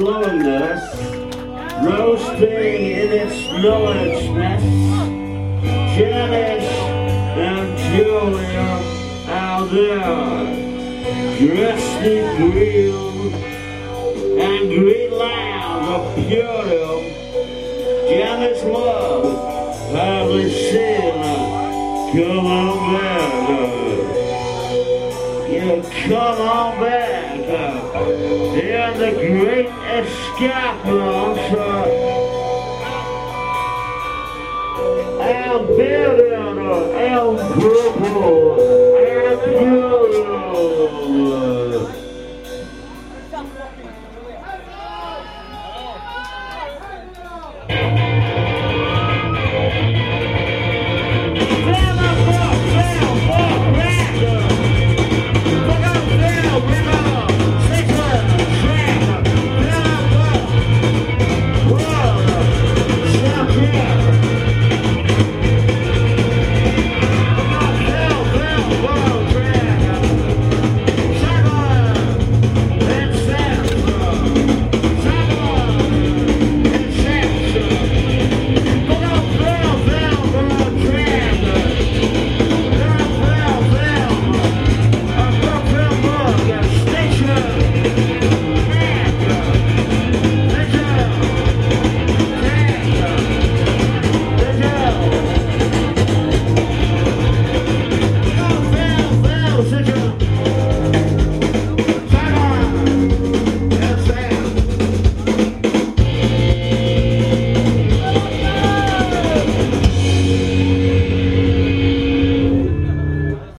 slowness, roasting in its millishness. Janice and Julia out there, dressed in green and Greenland of beauty. Janice love, have we seen come on back? You come on back in the great escarpment. El building, El purple, El blue.